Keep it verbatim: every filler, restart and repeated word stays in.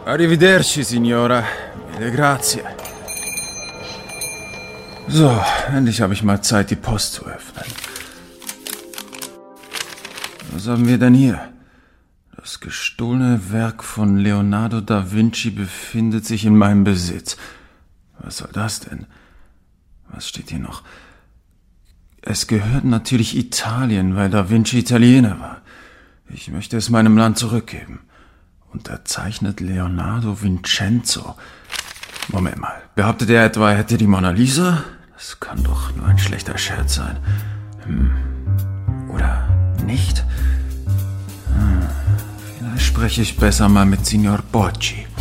Arrivederci, Signora. Mille grazie. So, endlich habe ich mal Zeit, die Post zu öffnen. Was haben wir denn hier? Das gestohlene Werk von Leonardo da Vinci befindet sich in meinem Besitz. Was soll das denn? Was steht hier noch? Es gehört natürlich Italien, weil da Vinci Italiener war. Ich möchte es meinem Land zurückgeben. Unterzeichnet Leonardo Vincenzo. Moment mal, behauptet er etwa, er hätte die Mona Lisa? Das kann doch nur ein schlechter Scherz sein. Hm. Oder nicht? Hm. Vielleicht spreche ich besser mal mit Signor Bocci.